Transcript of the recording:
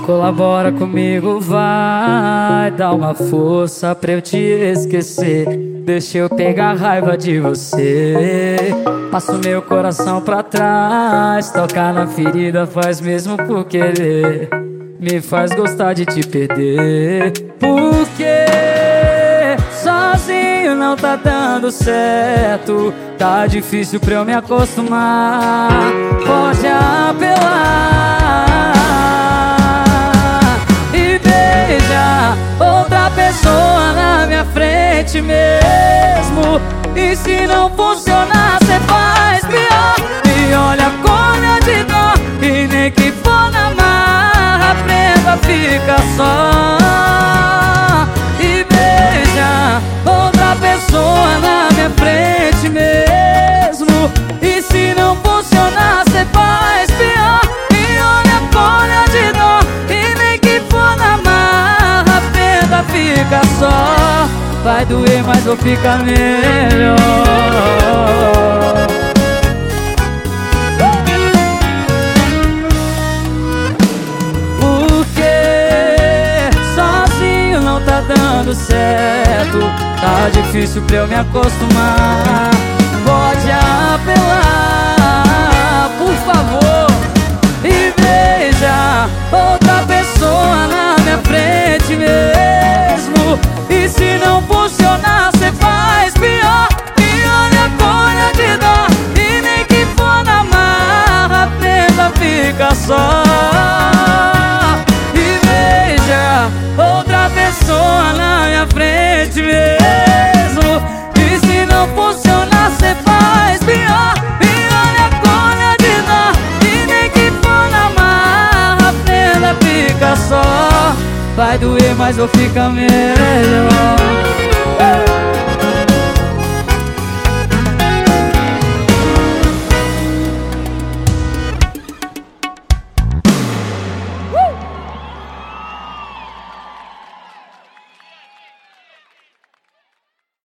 Colabora comigo, vai, dá uma força pra eu te esquecer. Deixa eu pegar raiva de você. Passo meu coração pra trás. Tocar na ferida faz mesmo por querer. Me faz gostar de te perder. Porque sozinho não tá dando certo. Tá difícil pra eu me acostumar. Pode apelar e beija outra pessoa na minha frente mesmo. E se não funcionar, cê faz pior. E olha como eu te dou. E nem que for na marra, aprenda, fica só. E beija outra pessoa na minha frente mesmo. E se não funcionar, cê faz pior. E olha como eu te dou. E nem que for na marra, aprenda, fica só. Vai doer, mas vou ficar melhor. Porque sozinho não tá dando certo. Tá difícil pra eu me acostumar. Pode apelar, por favor, e beija outra pessoa na minha frente mesmo. E se não funcionar, cê faz pior. E olha como eu te dou. E nem que for na marra, aprenda, fica só. E beija outra pessoa na minha frente mesmo. E se não funcionar, cê faz pior. E olha como eu te dou. E nem que for na marra, aprenda, fica só. Vai doer, mas vou ficar melhor.